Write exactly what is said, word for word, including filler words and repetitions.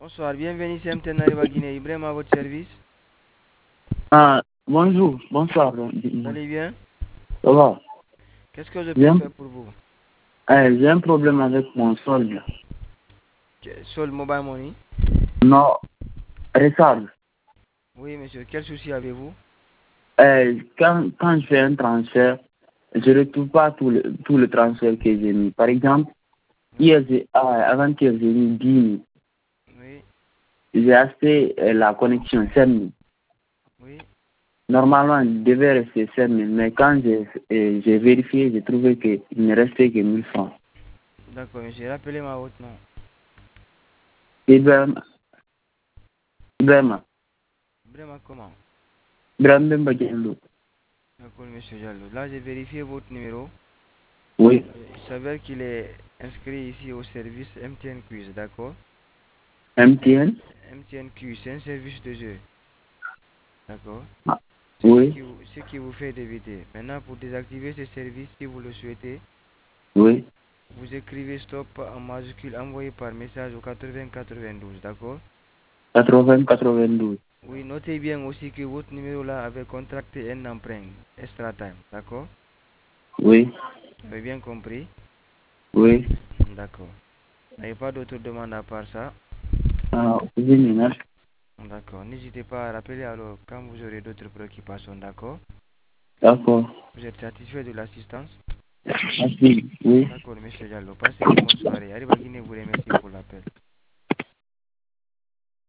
Bonsoir, bienvenue c'est M T N Arriva Guinée. Ibrahim à votre service. Ah, bonjour, bonsoir. Vous allez bien? Ça va? Qu'est-ce que je J'ai peux un, faire pour vous? eh, j'ai un problème avec mon solde. Que- Sol Mobile Money? Non, recharge. Oui, monsieur. Quel souci avez-vous? Eh, quand, quand je fais un transfert, je ne retrouve pas tout le, tout le transfert que j'ai mis. Par exemple, Oui, hier, j'ai, ah, avant-hier, j'ai mis dix mille. oui, J'ai acheté eh, la connexion cinq mille. oui. Normalement, il devait rester cinq mille, mais quand j'ai eh, j'ai vérifié, j'ai trouvé qu'il ne restait que mille francs. D'accord, monsieur. Rappelez-moi votre nom. Ibrahim, Ibrahim, Ibrahim comment? Ibrahim Bemba Diallo. D'accord, monsieur Diallo. Là, j'ai vérifié votre numéro. Oui, Euh, Il s'avère qu'il est inscrit ici au service M T N Quiz, d'accord? M T N. M T N Quiz, c'est un service de jeu, d'accord? Ah, C'est ce oui, qui vous, ce qui vous fait débiter. Maintenant, pour désactiver ce service, si vous le souhaitez, oui. vous écrivez stop en majuscule envoyé par message au quatre-vingts quatre-vingt-douze, d'accord? quatre-vingts quatre-vingt-douze. Oui, notez bien aussi que votre numéro là avait contracté un emprunt extra time, d'accord? Oui, Vous avez bien compris? oui. D'accord. Il n'y a pas d'autre demande à part ça. Ah, oui, merci. D'accord. N'hésitez pas à rappeler alors quand vous aurez d'autres préoccupations, d'accord? D'accord. Vous êtes satisfait de l'assistance? Merci. Oui. D'accord, monsieur Diallo. Passez une bonne soirée. Arrive à Guinée vous remercie pour l'appel.